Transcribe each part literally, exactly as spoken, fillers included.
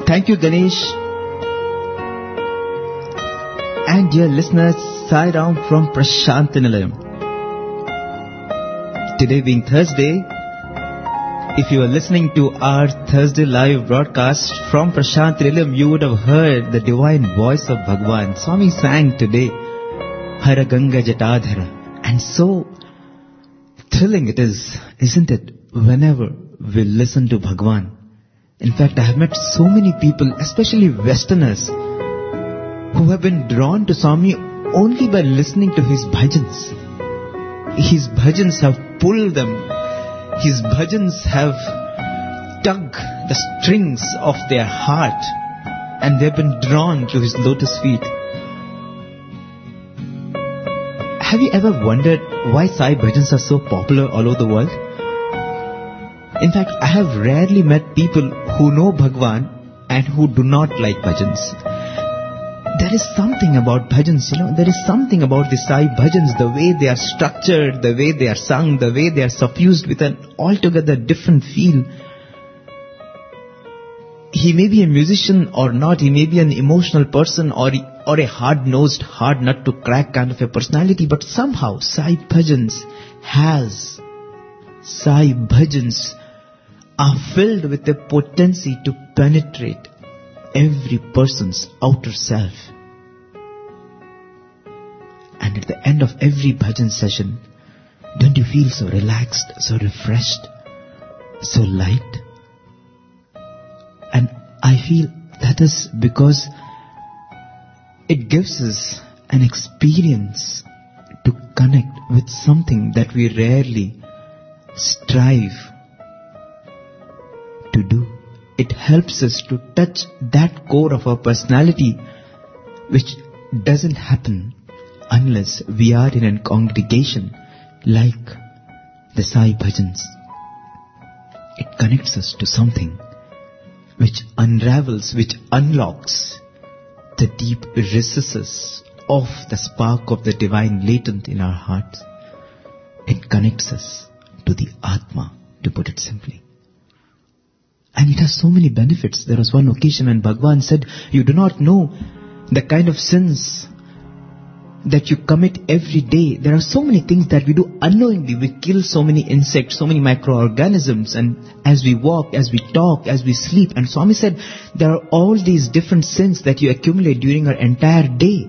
Thank you, Ganesh. And dear listeners, Sai Ram from Prashantinilayam. Today being Thursday, if you are listening to our Thursday live broadcast from Prashantinilayam, you would have heard the divine voice of Bhagwan. Swami sang today, Hara Ganga Jatadhara. And so thrilling it is, isn't it, whenever we listen to Bhagwan. In fact, I have met so many people, especially Westerners, who have been drawn to Swami only by listening to his bhajans. His bhajans have pulled them. His bhajans have tugged the strings of their heart, and they have been drawn to his lotus feet. Have you ever wondered why Sai bhajans are so popular all over the world? In fact, I have rarely met people who know Bhagwan and who do not like bhajans. There is something about bhajans, you know, there is something about the Sai bhajans, the way they are structured, the way they are sung, the way they are suffused with an altogether different feel. He may be a musician or not, he may be an emotional person or, or a hard-nosed, hard nut to crack kind of a personality, but somehow Sai bhajans has, Sai bhajans are filled with a potency to penetrate every person's outer self. And at the end of every bhajan session, don't you feel so relaxed, so refreshed, so light? And I feel that is because it gives us an experience to connect with something that we rarely strive to do. It helps us to touch that core of our personality which doesn't happen unless we are in a congregation like the Sai bhajans. It connects us to something which unravels, which unlocks the deep recesses of the spark of the divine latent in our hearts. It connects us to the Atma, to put it simply. And it has so many benefits. There was one occasion when Bhagwan said, you do not know the kind of sins that you commit every day. There are so many things that we do unknowingly. We kill so many insects, so many microorganisms, and as we walk, as we talk, as we sleep. And Swami said, there are all these different sins that you accumulate during our entire day.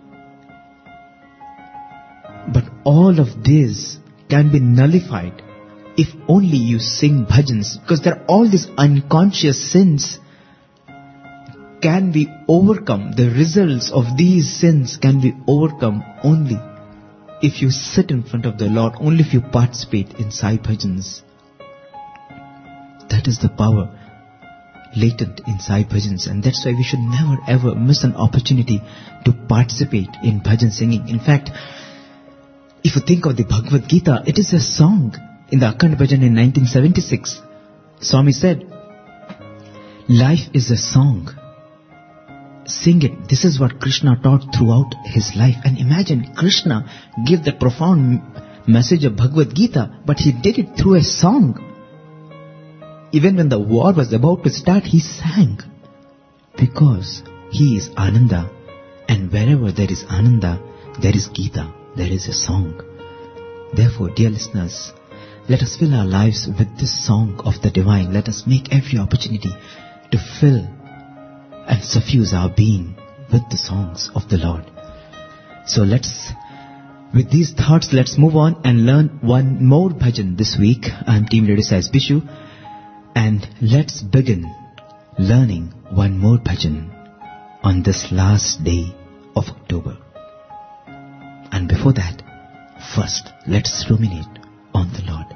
But all of this can be nullified if only you sing bhajans, because there are all these unconscious sins can be overcome. The results of these sins can be overcome only if you sit in front of the Lord, only if you participate in Sai bhajans. That is the power latent in Sai bhajans, and that's why we should never ever miss an opportunity to participate in bhajan singing. In fact, if you think of the Bhagavad Gita, it is a song. In the Akhand Bhajan in nineteen seventy-six, Swami said, life is a song. Sing it. This is what Krishna taught throughout his life. And imagine, Krishna gave the profound message of Bhagavad Gita, but he did it through a song. Even when the war was about to start, he sang. Because he is Ananda. And wherever there is Ananda, there is Gita. There is a song. Therefore, dear listeners, let us fill our lives with this song of the divine. Let us make every opportunity to fill and suffuse our being with the songs of the Lord. So let's, with these thoughts, let's move on and learn one more bhajan this week. I'm Team Lady Sai Bishu, and let's begin learning one more bhajan on this last day of October. And before that, first, let's ruminate on the Lord.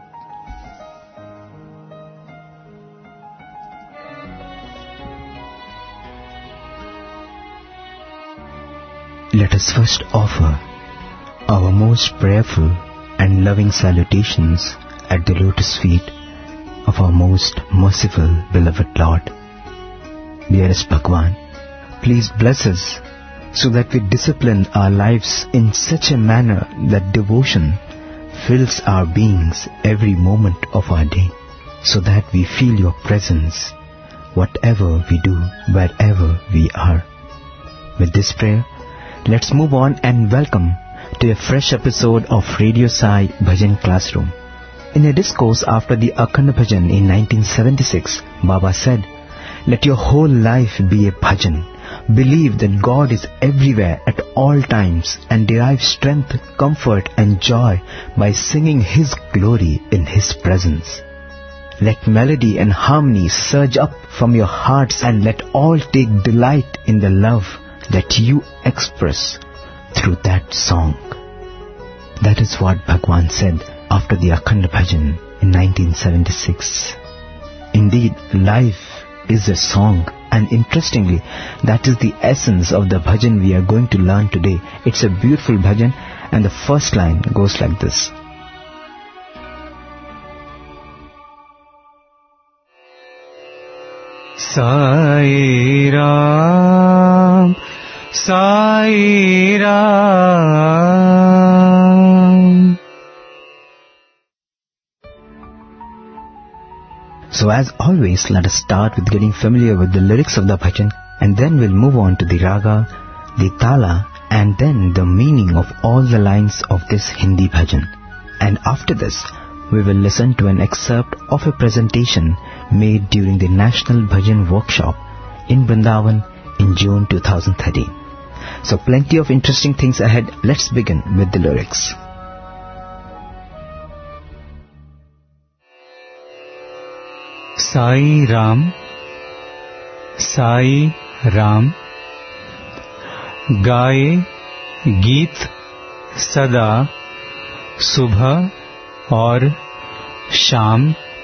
Let us first offer our most prayerful and loving salutations at the lotus feet of our most merciful beloved Lord. Dearest Bhagwan, please bless us so that we discipline our lives in such a manner that devotion fills our beings every moment of our day, so that we feel your presence whatever we do, wherever we are. With this prayer, let's move on and welcome to a fresh episode of Radio Sai Bhajan Classroom. In a discourse after the Akhand Bhajan in nineteen seventy-six, Baba said, "Let your whole life be a bhajan. Believe that God is everywhere at all times and derive strength, comfort and joy by singing His glory in His presence. Let melody and harmony surge up from your hearts and let all take delight in the love that you express through that song." That is what Bhagwan said after the Akhand Bhajan in nineteen seventy-six. Indeed, life is a song, and interestingly, that is the essence of the bhajan we are going to learn today. It's a beautiful bhajan, and the first line goes like this. Sai Ram, Sai Ram. So as always, let us start with getting familiar with the lyrics of the bhajan, and then we'll move on to the raga, the tala, and then the meaning of all the lines of this Hindi bhajan. And after this, we will listen to an excerpt of a presentation made during the National Bhajan Workshop in Vrindavan in June two thousand thirteen. So plenty of interesting things ahead. Let's begin with the lyrics. Sai Ram, Sai Ram, गाए गीत सदा सुबह और शाम,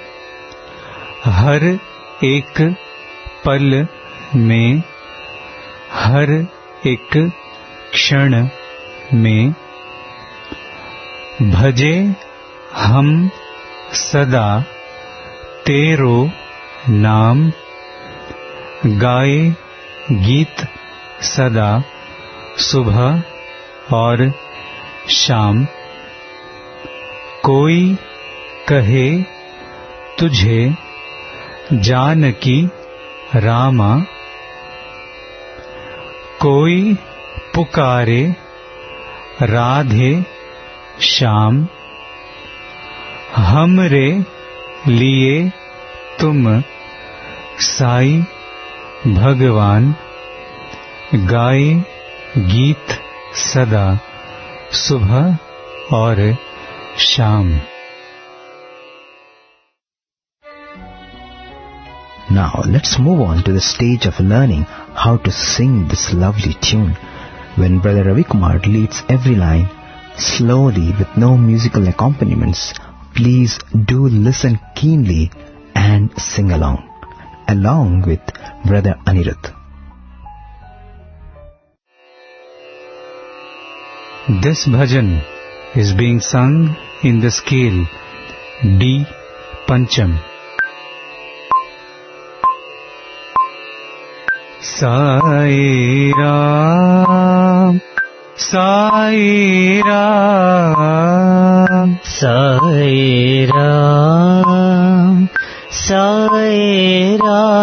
हर एक पल में, हर एक क्षण में, भजे हम सदा तेरो नाम, गाए गीत सदा सुबह और शाम, कोई कहे तुझे जानकी रामा, कोई पुकारे राधे श्याम, हमरे लिए तुम साई भगवान, गाए गीत सदा सुबह और शाम. Now let's move on to the stage of learning how to sing this lovely tune. When Brother Ravi Kumar leads every line slowly with no musical accompaniments, please do listen keenly and sing along, along with Brother Anirudh. This bhajan is being sung in the scale D Pancham. Sai Ram, Sai Ram, Sai Ram, Sai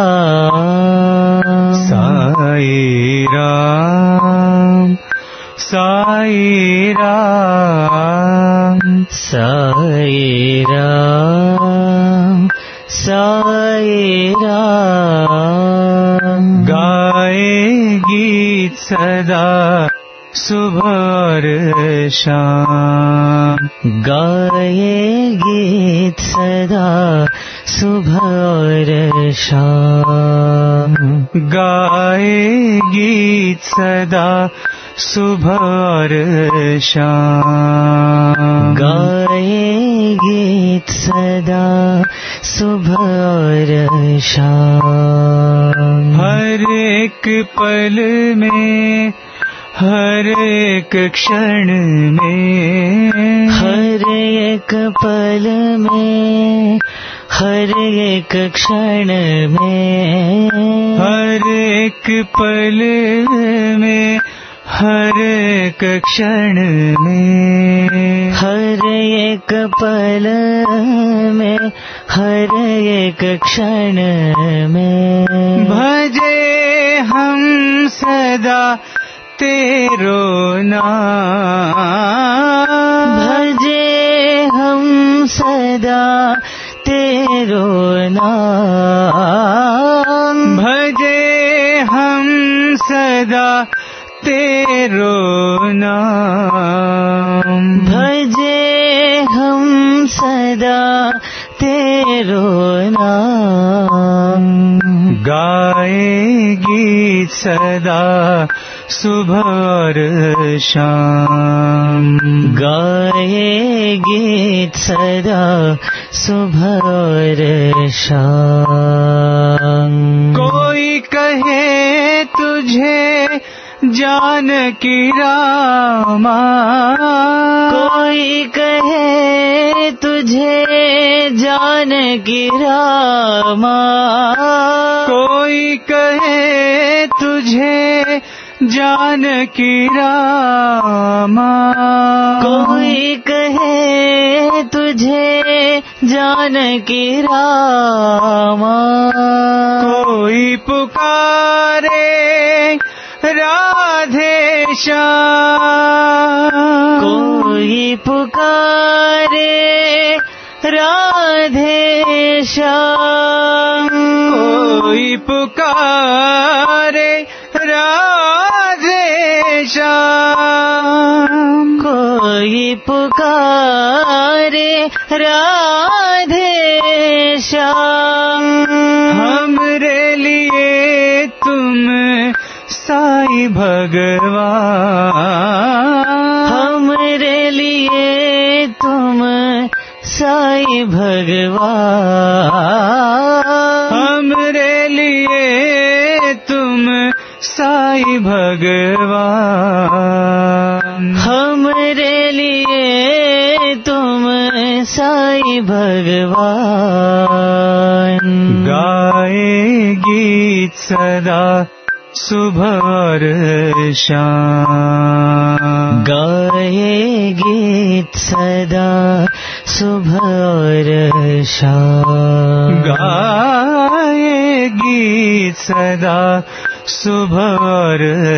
Ram, Sai Ram, Sai Ram, Sai Ram, Sai Ram, गाए गीत सदा सुबह और शाम, गाए गीत सदा सुबह और शाम, गाए गीत सदा सुबह और शाम, गाए गीत सदा सुबह और शाम, हर एक पल में, हर एक क्षण में, हर एक पल में, हर एक क्षण में, हर एक पल में, हर एक क्षण में, हर एक पल में, हर एक क्षण में। भजे हम सदा तेरो नाम, भजे हम सदा तेरो नाम, भजे हम सदा तेरो नाम, भजे हम सदा तेरो नाम। गाए गीत सदा सुबह और शाम, गाए गीत सदा सुबह और शाम। कोई कहे तुझे जानकी रामा, कोई कहे तुझे जानकी रामा, कोई कहे तुझे जानकी रामा, कोई कहे तुझे जानकी रामा, कोई पुकारे राधे श्याम, कोई पुकारे राधे श्याम, कोई पुकारे राधे श्याम, कोई पुकारे राधे श्याम। हमरे लिए तुम साई भगवान, हमरे लिए तुम साई भगवान, हमरे लिए तुम साई भगवान, हमरे लिए तुम साई भगवान। गाए गीत सदा सुबह और शाम, गाए गीत सदा सुबह और शाम, गाए गीत सदा सुबह और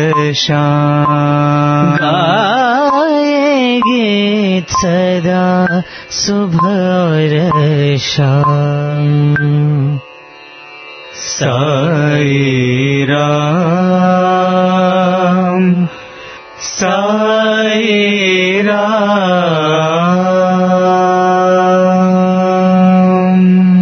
शाम, गाए गीत सदा सुबह और शाम। Sai Ram, Sai Ram.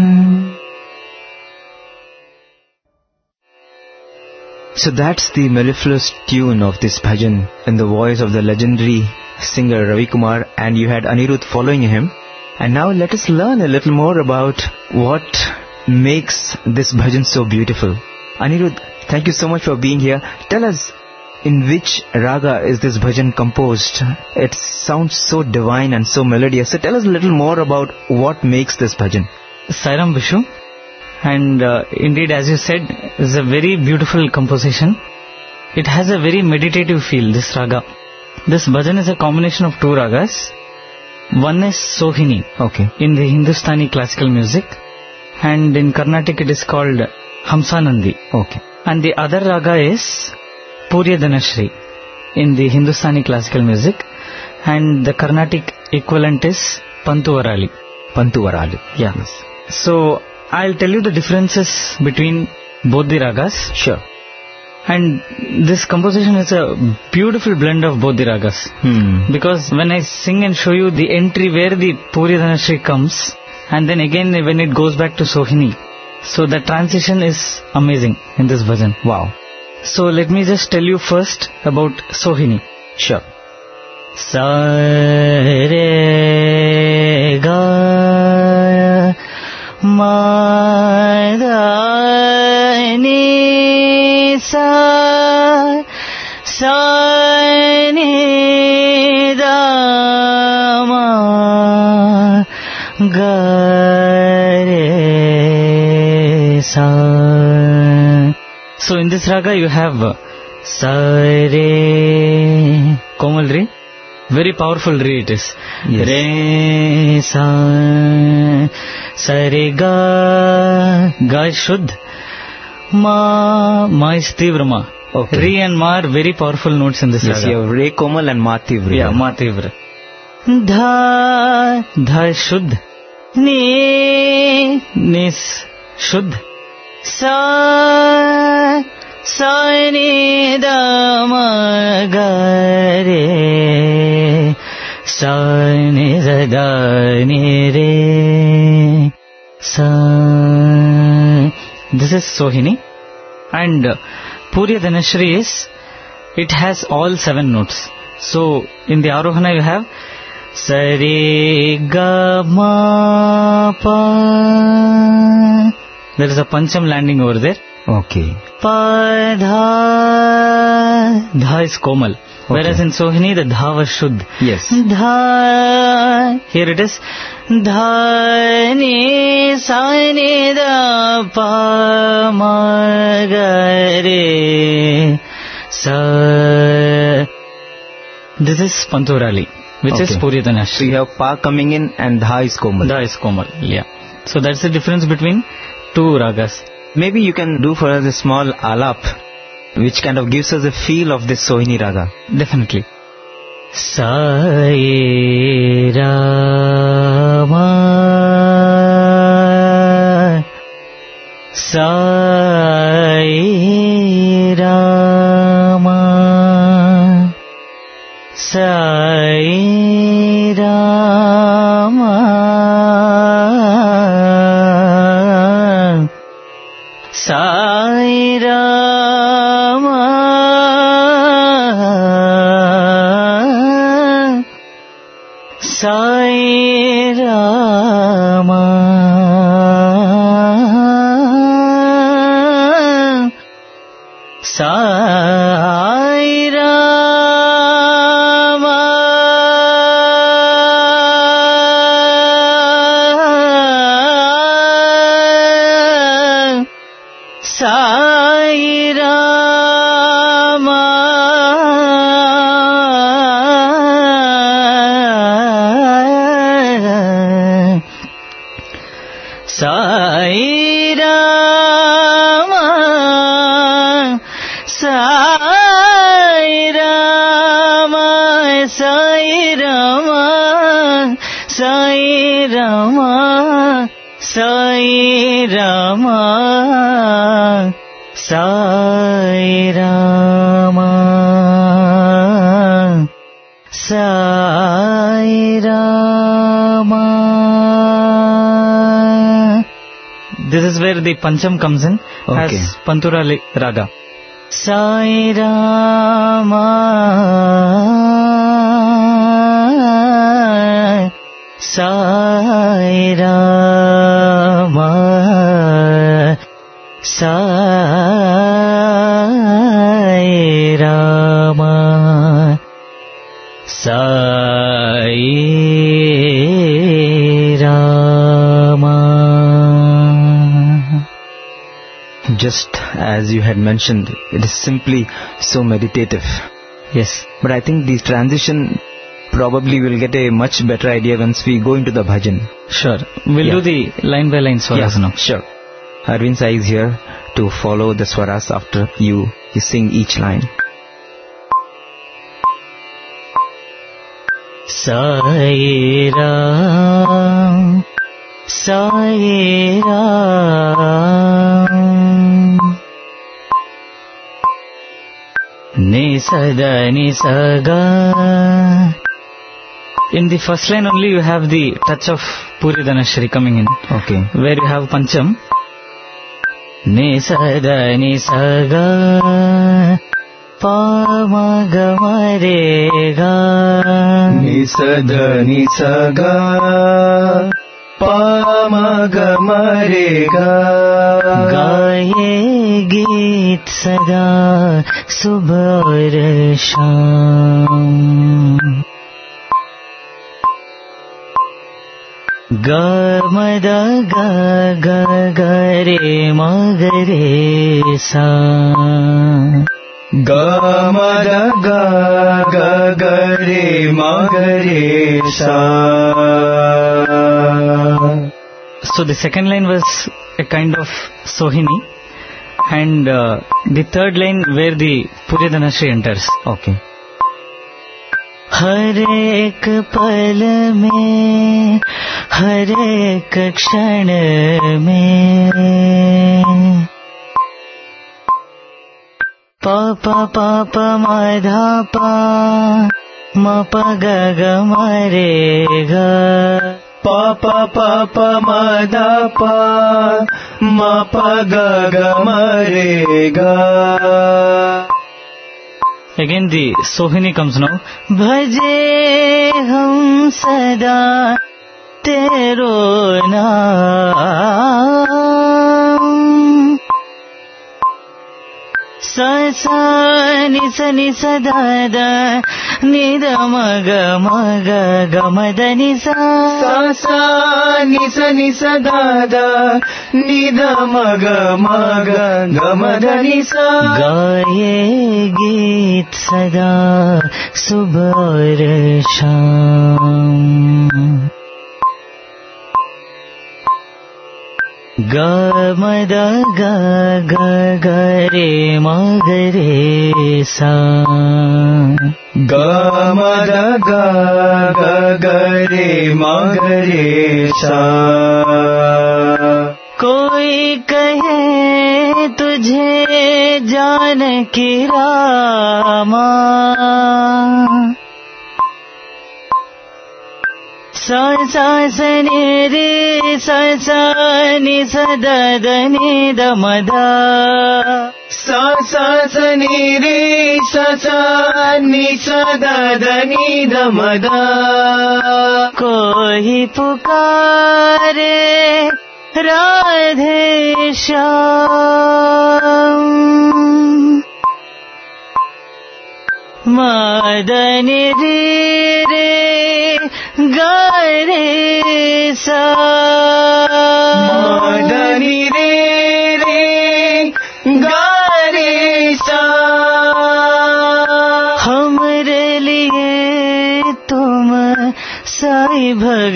So that's the mellifluous tune of this bhajan in the voice of the legendary singer Ravi Kumar, and you had Anirudh following him. And now let us learn a little more about what makes this bhajan so beautiful. Anirudh, thank you so much for being here. Tell us, in which raga is this bhajan composed? It sounds so divine and so melodious. So tell us a little more about what makes this bhajan. Sairam Vishu. And uh, indeed, as you said, it's a very beautiful composition. It has a very meditative feel, this raga. This bhajan is a combination of two ragas. One is Sohini, Okay. in the Hindustani classical music, and in Carnatic it is called Hamsanandi. Okay. And the other raga is Purya Dhanashri in the Hindustani classical music, and the Carnatic equivalent is Pantuvarali. Pantuvarali. Yeah. So I'll tell you the differences between both the ragas. Sure. And this composition is a beautiful blend of both the ragas. Hmm. Because when I sing and show you the entry where the Purya Dhanashri comes, and then again when it goes back to Sohini, so the transition is amazing in this bhajan. Wow. So let me just tell you first about Sohini. Sure. Sa re ga ma da ni sa sa ni da ma ga re sa. So in this raga you have sa re komal re, Very powerful re it is. Yes. Re, sa, sa, re, ga, ga is shuddh. Ma, ma is tivra ma. Okay. Re and ma are very powerful notes in this Yes, raga. you have Re Komal and Ma Tivra. Yeah, ma tivra. Dha, dha is shuddh. Ni, ni is shuddh. Sa, sa, ni, da, ma, ga, re. Sa, ni, da, ga, ni, re. Sa. This is Sohini. And uh, Puriya Dhanashri is, it has all seven notes. So, in the Arohana you have Sa, Re, Ga, Ma, Pa. There is a Pancham landing over there. Okay. Pa, Dha. Dha is Komal. Whereas in Sohini, the Dha was Shuddh. Yes. Dha. Here it is. Dha, ni, sa, ni, da, pa, ma, ga, re, sa. This is Panturali, which Okay. is Puriya So Dhanashri. you have Pa coming in and Dha is Komal. Dha is Komal. Yeah. So that's the difference between two ragas. Maybe you can do for us a small alap, which kind of gives us a feel of this Sohini raga. Definitely. Sai Rama, Sai Rama, Sai Rama, Sai Rama, Sai Rama, Sai Rama, Sai Rama, Sai Rama, Sai Rama, Sai Rama, Sai Rama, Sai Rama, Sai Rama, Sai Rama. This is where the Pancham comes in Okay. as Panturali Raga. Sai Rama, Sai Rama, Sai Rama, Sai Rama. Just as you had mentioned, it is simply so meditative. Yes. But I think the transition probably will get a much better idea once we go into the bhajan. Sure. We'll Yeah. do the line by line swaras now. Sure. Arvind Sai is here to follow the swaras after you, you sing each line. Sai Ram, Sai Ram, Ni Sada Ni Saga. In the first line only you have the touch of Puriya Dhanashri coming in, Okay. where you have Pancham. Ni Sada Ni Saga, Pa Ma Ga Ma Re Ga. Nisada nisaga pa ma ga ma re ga. गाये गीत सदा सुबह और शाम. ग मद ग ग ग रे म ग रे सा. Ga ma da ga ga ga re ma ga re sa. So the second line was a kind of Sohini, and uh, the third line where the Purya Dhanashri enters. Okay. हर एक पल में हर एक क्षण में पा पा पा पा मा धा पा मा पा गा गा मा रे गा पा पा पा पा मा धा पा मा पा गा गा मा रे गा. Again the Sohini comes now. Bhaje hum sada tero naam. Sa sa ni sa ni sa da da ni da ma ga ma ga ga ma da ni sa. Sa sa ni sa ni sa da da ni da ma ga ma ga ga ma da ni sa. गाये गीत सदा सुबह और शाम. गा म the गा गा गा रे म ग रे सा. गा म द गा गा गा रे म ग रे सा. कोई कहे तुझे जानकी रामा. सा सा स नि रे सा सा नि स द द नि द म द. सा सा स नि रे सा सा नि स द द नि द म द. कोई पुकारे राधे श्याम. मदन रे रे गा रे सा. मदन रे रे गा रे सा. हमरे लिए तुम साई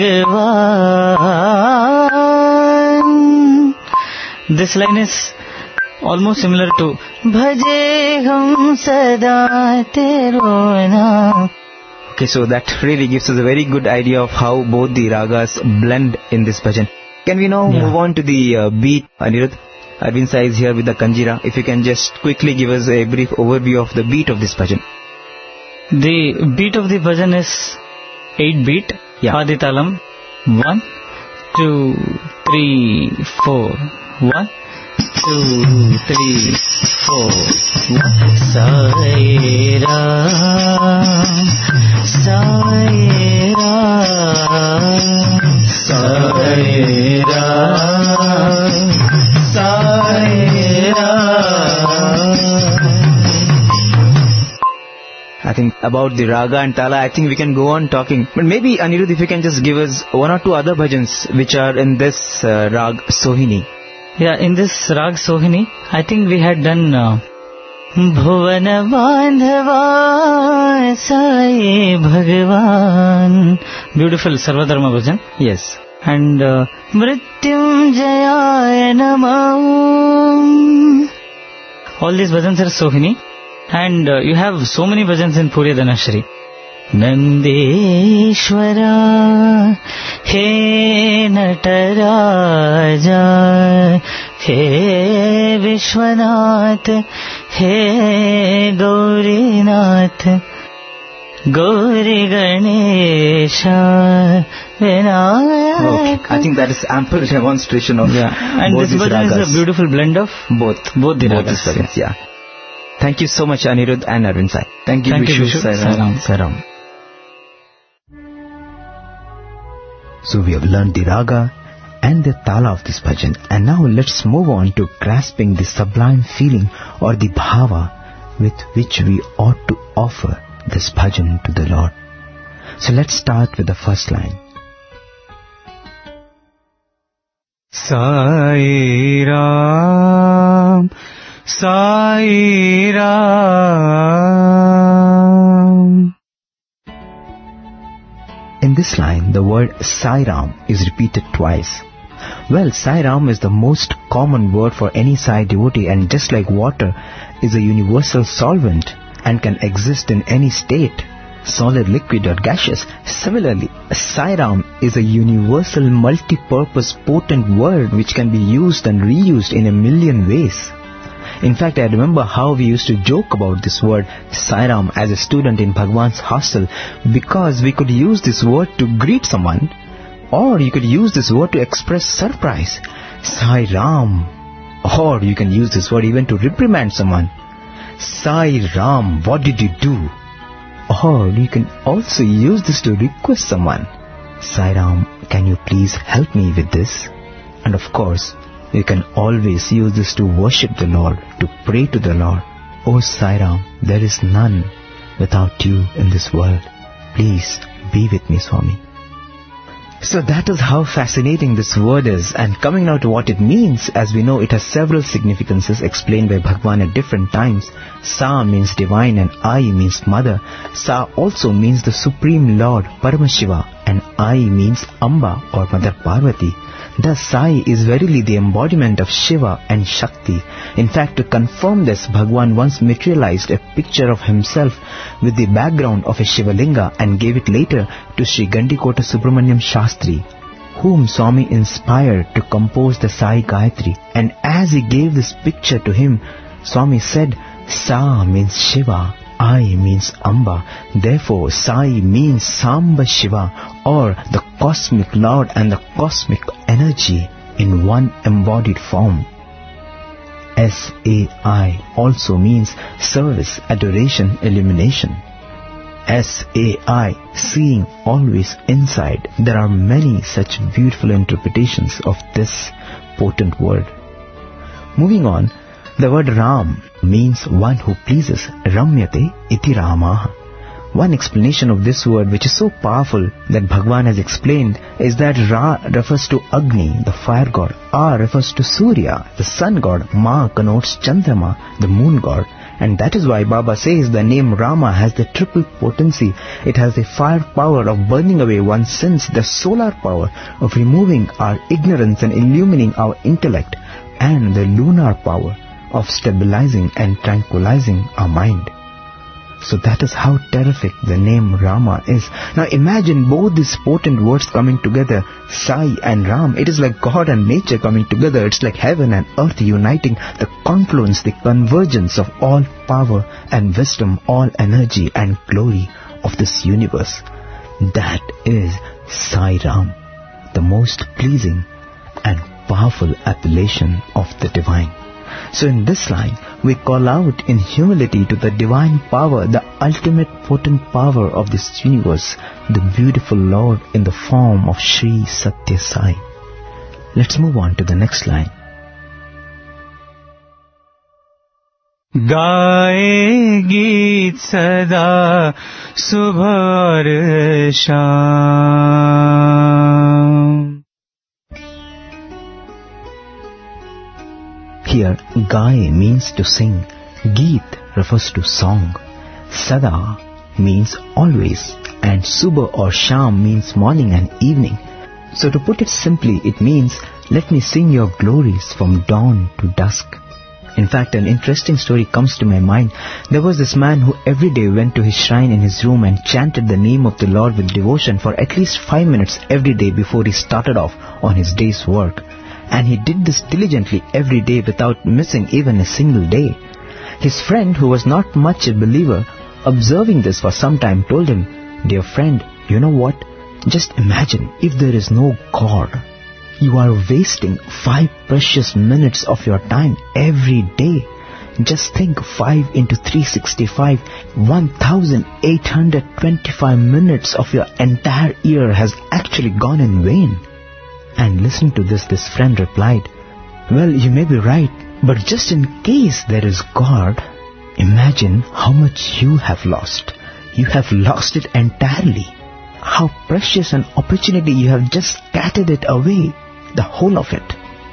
भगवान. This line is almost similar to Bhaje hum sada tero naam. Okay, so that really gives us a very good idea of how both the ragas blend in this bhajan. Can we now yeah. move on to the uh, beat, Anirudh? Arvind Sai is here with the Kanjira. If you can just quickly give us a brief overview of the beat of this bhajan. The beat of the bhajan is eight beat. Yeah. Aditalam. One, two, three, four. One, two, three, four. One. Sai Ram, Sai Ram, Sai Ram, Sai Ram. I think about the raga and tala, I think we can go on talking. But maybe, Anirudh, if you can just give us one or two other bhajans which are in this uh, rag Sohini. Yeah, in this rag Sohini, I think we had done uh, Bhuvana Bandhava Sai Bhagavan. Beautiful Sarvadharma bhajan. Yes. And uh, Mrityunjaya Namah. All these bhajans are Sohini. And uh, you have so many bhajans in Purya Dhanashri. Nandeshwara, He Nataraja, He Vishwanath, He Gaurinath, Gauri Ganesha, Vinayaka. Okay. I think that is ample demonstration of yeah. And both this bhajan is a beautiful blend of both, both the both ragas. Bhajans, yeah. Thank you so much, Anirudh and Arvind Sai. Thank you, Thank you, Vishu. Saram. Saram. So we have learned the raga and the tala of this bhajan, and now let's move on to grasping the sublime feeling or the bhava with which we ought to offer this bhajan to the Lord. So let's start with the first line. Sai Ram, Sai Ram. In this line, the word Sai Ram is repeated twice. Well, Sai Ram is the most common word for any Sai devotee, and just like water is a universal solvent and can exist in any state, solid, liquid or gaseous, similarly, Sai Ram is a universal multi-purpose potent word which can be used and reused in a million ways. In fact, I remember how we used to joke about this word Sai Ram as a student in Bhagwan's hostel, because we could use this word to greet someone, or you could use this word to express surprise, Sai Ram, or you can use this word even to reprimand someone, Sai Ram, what did you do? Or you can also use this to request someone, Sai Ram, can you please help me with this? And of course, you can always use this to worship the Lord, to pray to the Lord. Oh Sai Ram, there is none without you in this world. Please be with me, Swami. So that is how fascinating this word is. And coming now to what it means, as we know, it has several significances explained by Bhagwan at different times. Sa means divine and I means mother. Sa also means the Supreme Lord, Paramashiva, and I means Amba or Mother Parvati. Thus, Sai is verily the embodiment of Shiva and Shakti. In fact, to confirm this, Bhagwan once materialized a picture of himself with the background of a Shivalinga and gave it later to Sri Gandikota Subramaniam Shastri, whom Swami inspired to compose the Sai Gayatri. And as he gave this picture to him, Swami said, Sa means Shiva, I means Amba. Therefore, Sai means Samba Shiva, or the cosmic Lord and the cosmic energy in one embodied form. S A I also means service, adoration, illumination. S A I, seeing always inside. There are many such beautiful interpretations of this potent word. Moving on, the word Ram means one who pleases. Ramyate iti Ramaha. One explanation of this word, which is so powerful that Bhagwan has explained, is that Ra refers to Agni, the fire god. A refers to Surya, the sun god. Ma connotes Chandrama, the moon god. And that is why Baba says the name Rama has the triple potency. It has the fire power of burning away one's sins, the solar power of removing our ignorance and illumining our intellect, and the lunar power of stabilizing and tranquilizing our mind. So that is how terrific the name Rama is. Now imagine both these potent words coming together, Sai and Ram. It is like God and nature coming together. It's like heaven and earth uniting, the confluence, the convergence of all power and wisdom, all energy and glory of this universe. That is Sai Ram, the most pleasing and powerful appellation of the divine. So in this line, we call out in humility to the divine power, the ultimate potent power of this universe, the beautiful Lord in the form of Sri Satya Sai. Let's move on to the next line. Gaye geet sada subha aur sham. Here, Gaye means to sing. Geet refers to song. Sada means always. And Subha or Sham means morning and evening. So to put it simply, it means, let me sing your glories from dawn to dusk. In fact, an interesting story comes to my mind. There was this man who every day went to his shrine in his room and chanted the name of the Lord with devotion for at least five minutes every day before he started off on his day's work. And he did this diligently every day without missing even a single day. His friend, who was not much a believer, observing this for some time, told him, Dear friend, you know what? Just imagine if there is no God. You are wasting five precious minutes of your time every day. Just think, five into three hundred sixty-five, one thousand eight hundred twenty-five minutes of your entire year has actually gone in vain. And listening to this, this friend replied, Well, you may be right, but just in case there is God, imagine how much you have lost. You have lost it entirely. How precious an opportunity you have just scattered it away, the whole of it.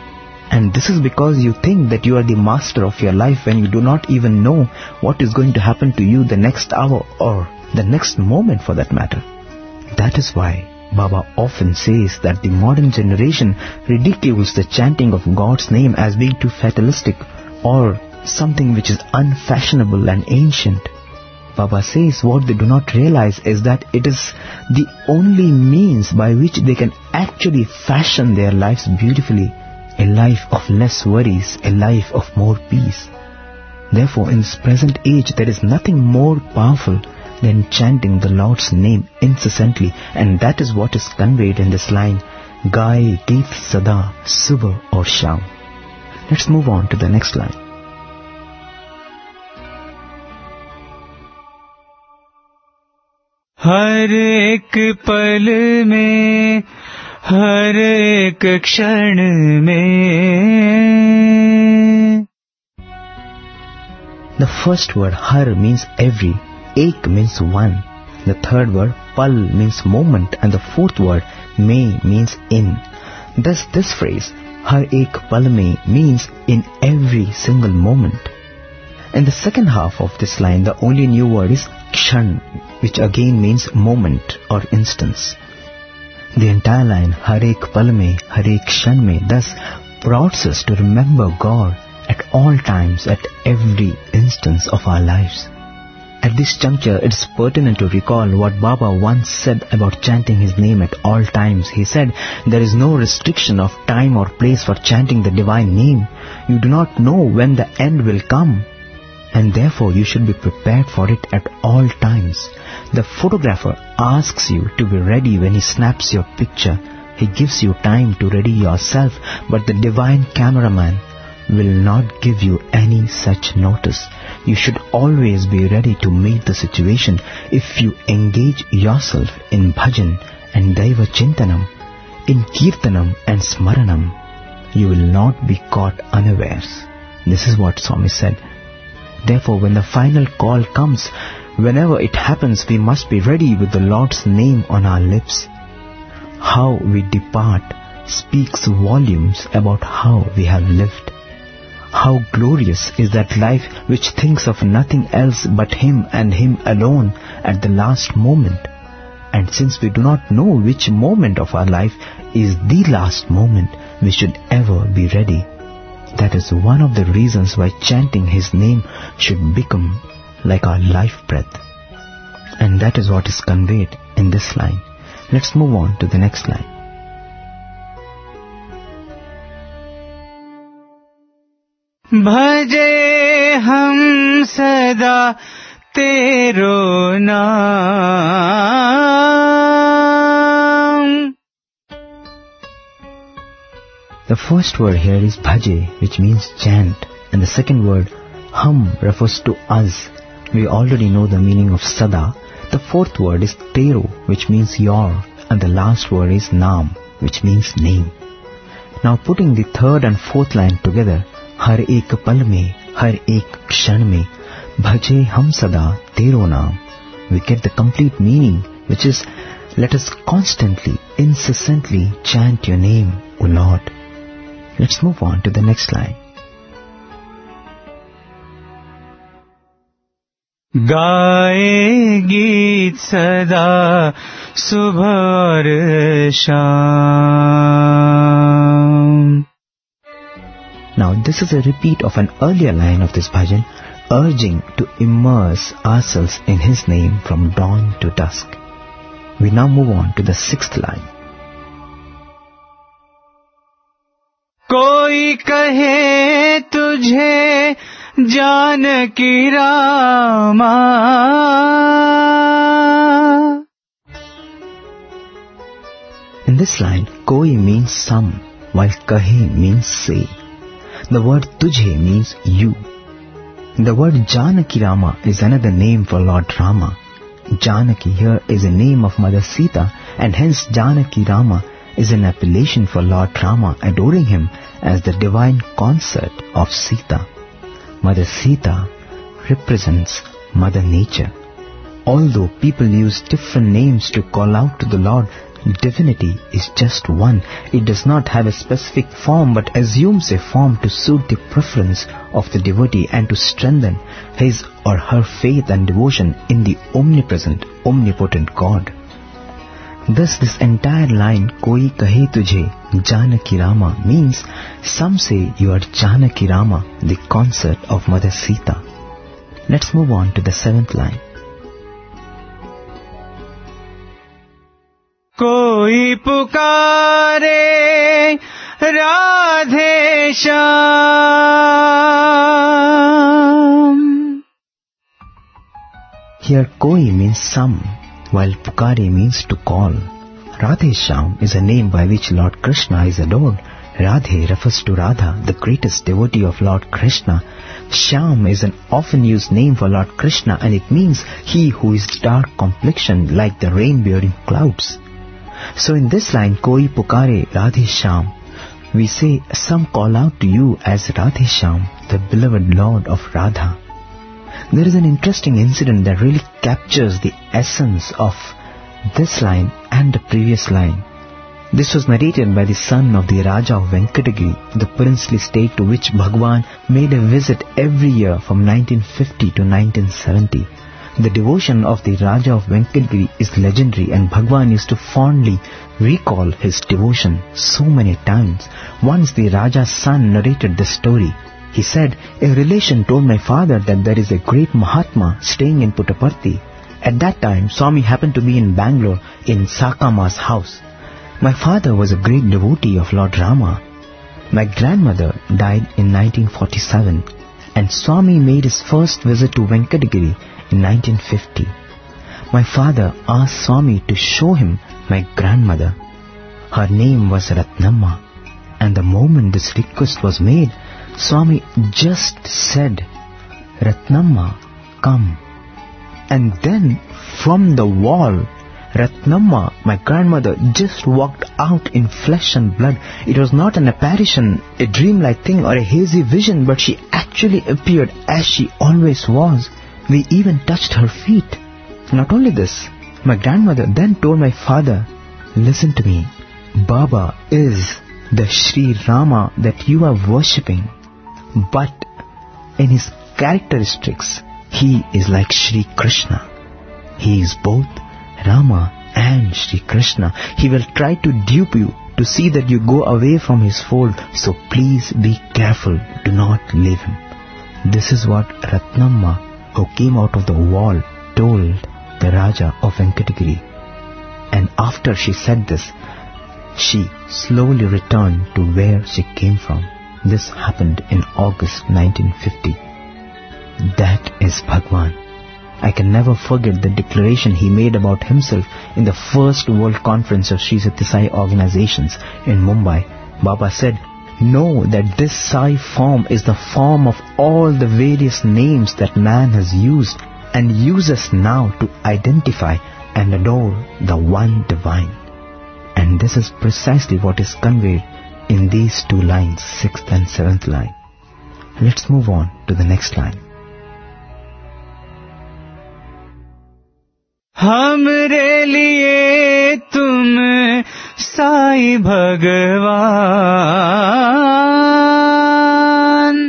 And this is because you think that you are the master of your life when you do not even know what is going to happen to you the next hour or the next moment for that matter. That is why Baba often says that the modern generation ridicules the chanting of God's name as being too fatalistic or something which is unfashionable and ancient. Baba says what they do not realize is that it is the only means by which they can actually fashion their lives beautifully, a life of less worries, a life of more peace. Therefore, in this present age, there is nothing more powerful than chanting the Lord's name incessantly, and that is what is conveyed in this line, Gaye Geet Sada Subah aur Sham. Let's move on to the next line. हर एक पल में हर एक क्षण में. The first word har means every, ek means one. The third word pal means moment, and the fourth word me means in. Thus this phrase har ek pal mein means in every single moment. In the second half of this line, the only new word is kshan, which again means moment or instance. The entire line, har ek pal mein, har ek kshan mein, thus prods us to remember God at all times, at every instance of our lives. At this juncture, it is pertinent to recall what Baba once said about chanting his name at all times. He said, there is no restriction of time or place for chanting the divine name. You do not know when the end will come, and therefore you should be prepared for it at all times. The photographer asks you to be ready when he snaps your picture. He gives you time to ready yourself, but the divine cameraman will not give you any such notice. You should always be ready to meet the situation. If you engage yourself in bhajan and daiva chintanam, in kirtanam and smaranam, you will not be caught unawares. This is what Swami said. Therefore, when the final call comes, whenever it happens, we must be ready with the Lord's name on our lips. How we depart speaks volumes about how we have lived. How glorious is that life which thinks of nothing else but Him and Him alone at the last moment. And since we do not know which moment of our life is the last moment, we should ever be ready. That is one of the reasons why chanting His name should become like our life breath. And that is what is conveyed in this line. Let's move on to the next line. भजे हम सदा तेरो नाम. The first word here is bhaje, which means chant, and the second word hum refers to us. We already know the meaning of sada. The fourth word is tero, which means your, and the last word is naam, which means name. Now putting the third and fourth line together, हर एक पल में, हर एक क्षण में, भजे हम सदा तेरो नाम, we get the complete meaning, which is, let us constantly, incessantly chant your name, O Lord. Let's move on to the next line. गाए गीत सदा सुबह और शाम. Now this is a repeat of an earlier line of this bhajan, urging to immerse ourselves in His name from dawn to dusk. We now move on to the sixth line. कोई कहे तुझे Janaki Rama. In this line, koi means some, while kahe means say. The word tujhe means you. The word Janaki Rama is another name for Lord Rama. Janaki here is a name of Mother Sita, and hence Janaki Rama is an appellation for Lord Rama, adoring him as the divine consort of Sita. Mother Sita represents Mother Nature. Although people use different names to call out to the Lord, Divinity is just one. It does not have a specific form but assumes a form to suit the preference of the devotee and to strengthen his or her faith and devotion in the omnipresent, omnipotent God. Thus this entire line, Koi kahe tujhe Janaki Rama, means some say you are Janaki Rama, the consort of Mother Sita. Let's move on to the seventh line. Koi pukare Radhe Shyam. Here Koi means some, while Pukare means to call. Radhe Shyam is a name by which Lord Krishna is adored. Radhe refers to Radha, the greatest devotee of Lord Krishna. Shyam is an often used name for Lord Krishna, and it means he who is dark complexioned like the rain-bearing clouds. So in this line, Koi Pukare Radhe Shyam, we say some call out to you as Radhe Shyam, the beloved Lord of Radha. There is an interesting incident that really captures the essence of this line and the previous line. This was narrated by the son of the Raja of Venkatagiri, the princely state to which Bhagwan made a visit every year from nineteen fifty to nineteen seventy. The devotion of the Raja of Venkatagiri is legendary, and Bhagwan used to fondly recall his devotion so many times. Once the Raja's son narrated this story. He said, "A relation told my father that there is a great Mahatma staying in Puttaparthi. At that time, Swami happened to be in Bangalore in Sakama's house. My father was a great devotee of Lord Rama. My grandmother died in nineteen forty-seven, and Swami made his first visit to Venkatagiri in nineteen fifty. My father asked Swami to show him my grandmother. Her name was Ratnamma, and the moment this request was made, Swami just said, 'Ratnamma, come.' And then from the wall, Ratnamma, my grandmother, just walked out in flesh and blood. It was not an apparition, a dream-like thing or a hazy vision, but she actually appeared as she always was. We even touched her feet. Not only this, my grandmother then told my father, 'Listen to me, Baba is the Sri Rama that you are worshipping, but in his characteristics, he is like Sri Krishna. He is both Rama and Sri Krishna. He will try to dupe you to see that you go away from his fold, so please be careful, do not leave him.' This is what Ratnamma, who came out of the wall, told the Raja of Venkatagiri. And after she said this, she slowly returned to where she came from. This happened in August nineteen fifty. That is Bhagwan. I can never forget the declaration he made about himself in the first World Conference of Sri Satya Sai organizations in Mumbai. Baba said, 'Know that this Sai form is the form of all the various names that man has used and uses now to identify and adore the one divine.' And this is precisely what is conveyed in these two lines, sixth and seventh line. Let's move on to the next line. हमरे लिए तुम साई भगवान.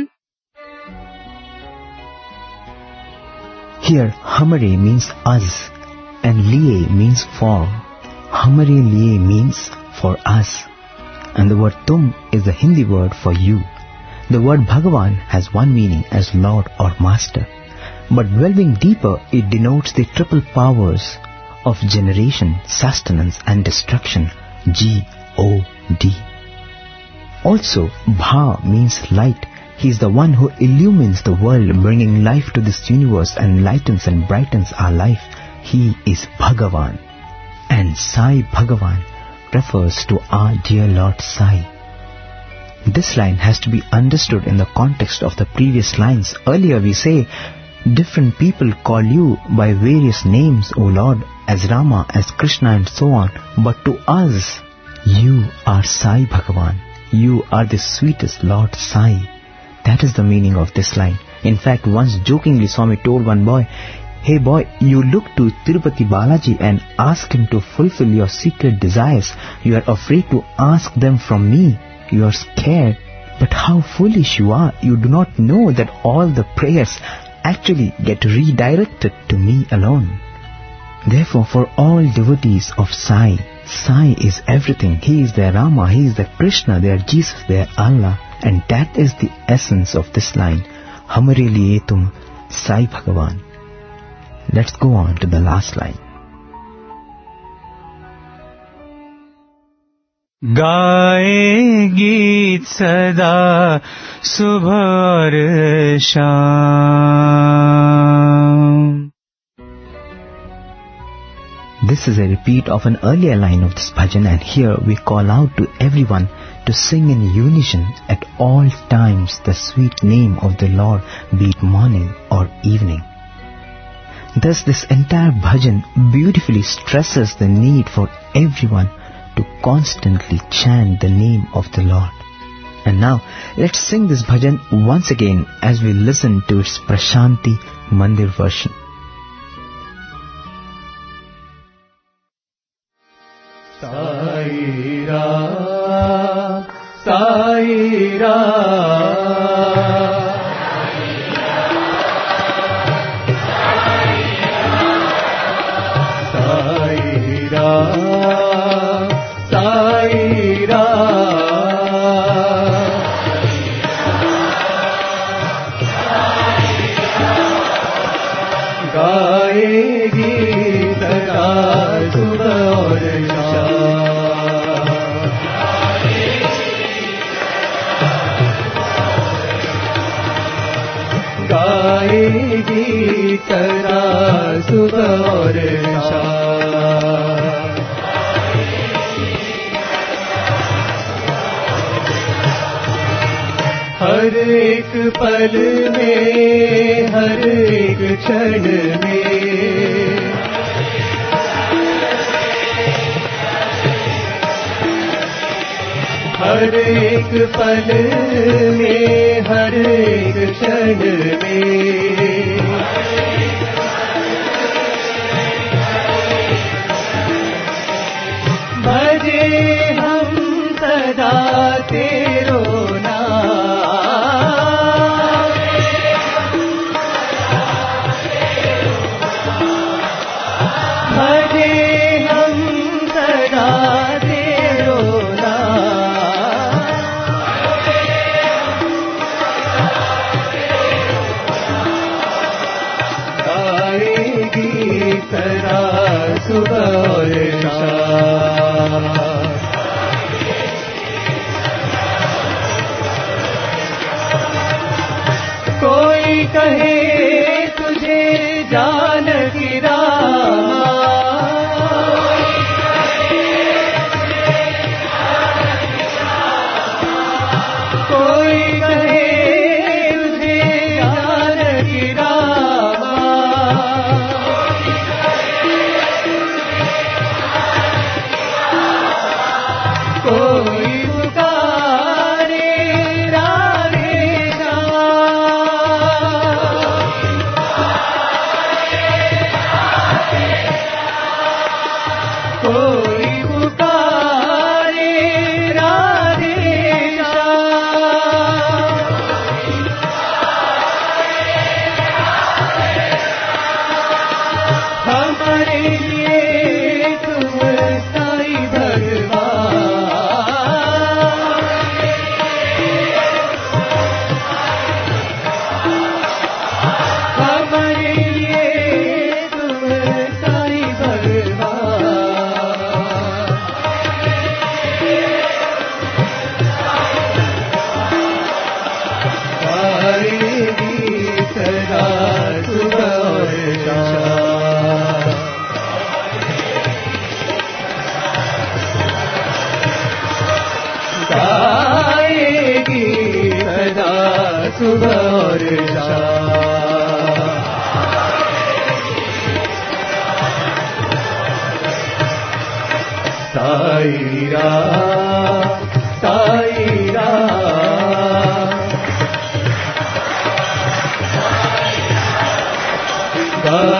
Here, Hamare means us and liye means for. Hamare liye means for us. And the word tum is the Hindi word for you. The word Bhagavan has one meaning as Lord or Master. But delving deeper, it denotes the triple powers of generation, sustenance and destruction. G O D. Also, Bha means light. He is the one who illumines the world, bringing life to this universe and lightens and brightens our life. He is Bhagavan. And Sai Bhagavan refers to our dear Lord Sai. This line has to be understood in the context of the previous lines. Earlier we say, different people call you by various names, O Lord, as Rama, as Krishna and so on. But to us, you are Sai Bhagavan. You are the sweetest Lord Sai. That is the meaning of this line. In fact, once jokingly Swami told one boy, Hey boy, you look to Tirupati Balaji and ask him to fulfill your secret desires. You are afraid to ask them from me. You are scared. But how foolish you are. You do not know that all the prayers actually get redirected to me alone. Therefore, for all devotees of Sai, Sai is everything. He is their Rama, He is their Krishna, their Jesus, their Allah. And that is the essence of this line. Hamare liye tum Sai Bhagavan. Let's go on to the last line. गाए गीत सदा सुबह और शाम. This is a repeat of an earlier line of this bhajan, and here we call out to everyone to sing in unison at all times the sweet name of the Lord, be it morning or evening. Thus this entire bhajan beautifully stresses the need for everyone to constantly chant the name of the Lord. And now let's sing this bhajan once again as we listen to its Prashanti Mandir version. Sai Ram, Sai Ram. सदा सुबह और शाम। हर एक पल में, हर एक क्षण में हर एक पल में, हर एक क्षण में भजे हम सदा तेरो नाम। भजे हम सदा तेरो नाम। गाएगी सदा सुबह और शाम। कोई कहे तुझे जानकी रामा, कोई कहे तुझे जानकी रामा।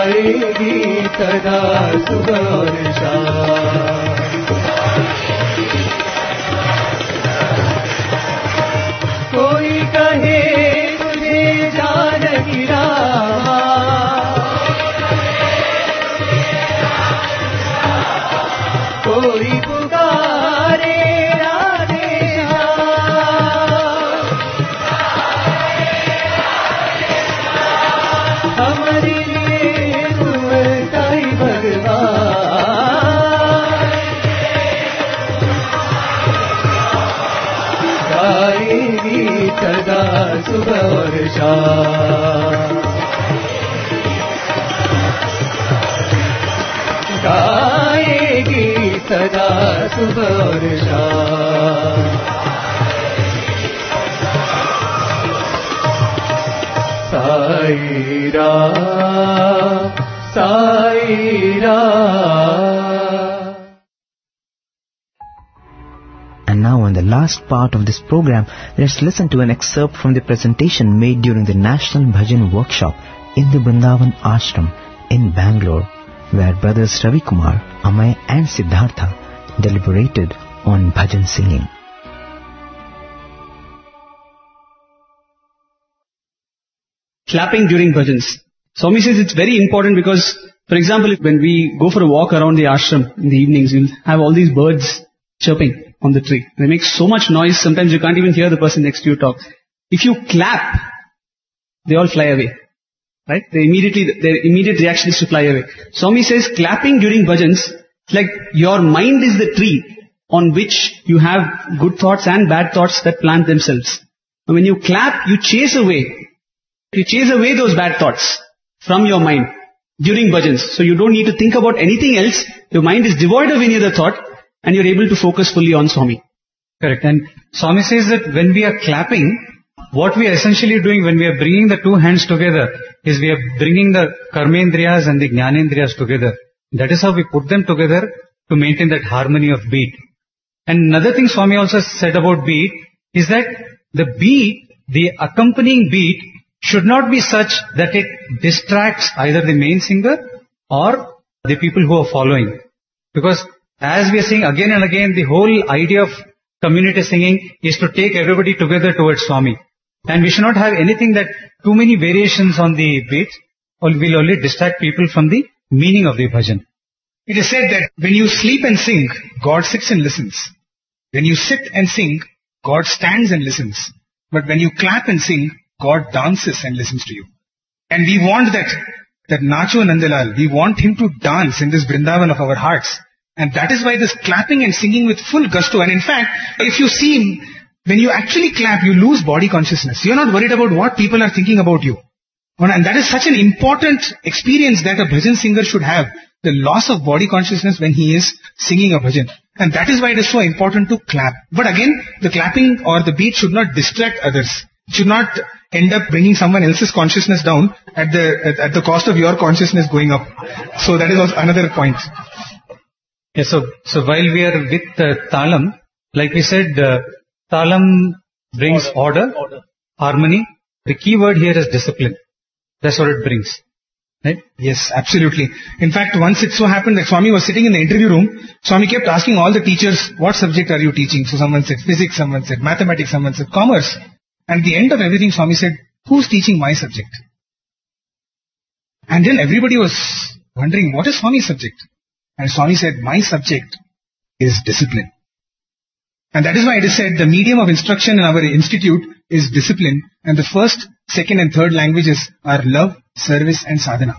गाएगी सदा सुबह और शाम। कोई कहे तुझे जानकी रामा, कोई पुकारे राधे श्याम। हमारे लिए तुम साईं भगवान, गाएगी सदा सुबह और शाम। गाएगी सदा सुबह और शाम। Sai Ram, Sai Ram. And now in the last part of this program, let's listen to an excerpt from the presentation made during the National Bhajan Workshop in the Vrindavan Ashram in Bangalore, where brothers Ravi Kumar, Amay and Siddhartha deliberated on bhajan singing. Clapping during bhajans. Swami says it's very important because, for example, when we go for a walk around the ashram in the evenings, you'll have all these birds chirping on the tree. They make so much noise, sometimes you can't even hear the person next to you talk. If you clap, they all fly away. Right? They immediately, their immediate reaction is to fly away. Swami says clapping during bhajans, it's like your mind is the tree on which you have good thoughts and bad thoughts that plant themselves. And when you clap, you chase away, you chase away those bad thoughts from your mind during bhajans. So you don't need to think about anything else. Your mind is devoid of any other thought and you're able to focus fully on Swami. Correct. And Swami says that when we are clapping, what we are essentially doing when we are bringing the two hands together is we are bringing the karmendriyas and the jnanendriyas together. That is how we put them together to maintain that harmony of beat. And another thing Swami also said about beat is that the beat, the accompanying beat, should not be such that it distracts either the main singer or the people who are following. Because as we are saying again and again, the whole idea of community singing is to take everybody together towards Swami. And we should not have anything that too many variations on the beat will only distract people from the meaning of the bhajan. It is said that when you sleep and sing, God sits and listens. When you sit and sing, God stands and listens. But when you clap and sing, God dances and listens to you. And we want that, that Nacho Nandalal, we want him to dance in this Vrindavan of our hearts. And that is why this clapping and singing with full gusto. And in fact, if you see, when you actually clap, you lose body consciousness. You're not worried about what people are thinking about you. And that is such an important experience that a bhajan singer should have. The loss of body consciousness when he is singing a bhajan. And that is why it is so important to clap. But again, the clapping or the beat should not distract others. It should not end up bringing someone else's consciousness down at the at, at the cost of your consciousness going up. So that is also another point. Yes, so, so while we are with uh, Talam, like we said, uh, Talam brings order, order, harmony. The key word here is discipline. That's what it brings. Right? Yes, absolutely. In fact, once it so happened that Swami was sitting in the interview room, Swami kept asking all the teachers, what subject are you teaching? So someone said physics, someone said mathematics, someone said commerce. And at the end of everything, Swami said, who's teaching my subject? And then everybody was wondering, what is Swami's subject? And Swami said, my subject is discipline. And that is why it is said the medium of instruction in our institute is discipline. And the first, second and third languages are love, service and sadhana.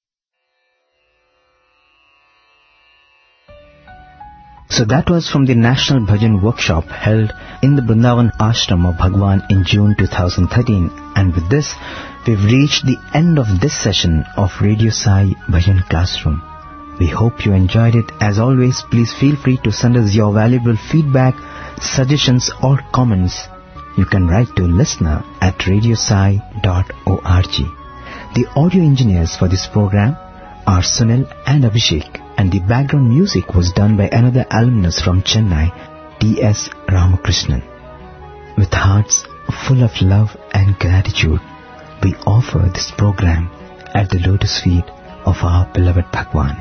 So that was from the National Bhajan Workshop held in the Vrindavan Ashram of Bhagwan in June two thousand thirteen. And with this, we've reached the end of this session of Radio Sai Bhajan Classroom. We hope you enjoyed it. As always, please feel free to send us your valuable feedback, suggestions or comments. You can write to listener at radiosai dot org. The audio engineers for this program are Sunil and Abhishek, and the background music was done by another alumnus from Chennai, T S Ramakrishnan. With hearts full of love and gratitude, we offer this program at the lotus feet of our beloved Bhagwan.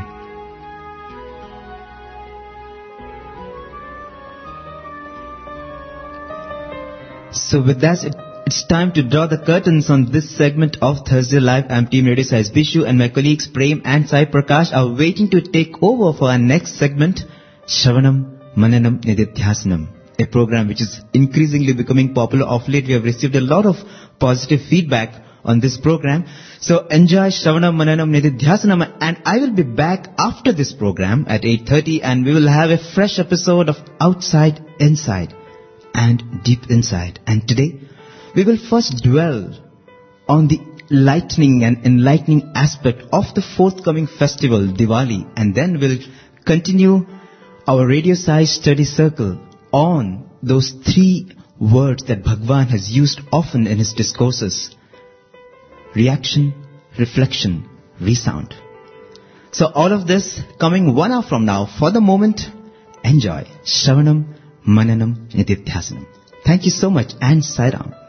So with that, it, it's time to draw the curtains on this segment of Thursday Live. I'm Team Radio Sai Bishu, and my colleagues Prem and Sai Prakash are waiting to take over for our next segment, Shravanam Mananam Nididhyasanam, a program which is increasingly becoming popular. Of late, we have received a lot of positive feedback on this program. So enjoy Shravanam Mananam Nididhyasanam, and I will be back after this program at eight thirty, and we will have a fresh episode of Outside Inside and Deep Inside. And today, we will first dwell on the lightening and enlightening aspect of the forthcoming festival, Diwali, and then we'll continue our Radio Sai study circle on those three words that Bhagwan has used often in his discourses: reaction, reflection, resound. So all of this coming one hour from now. For the moment, enjoy Shravanam Mananam Nididhyasanam. Thank you so much, and Sai Ram.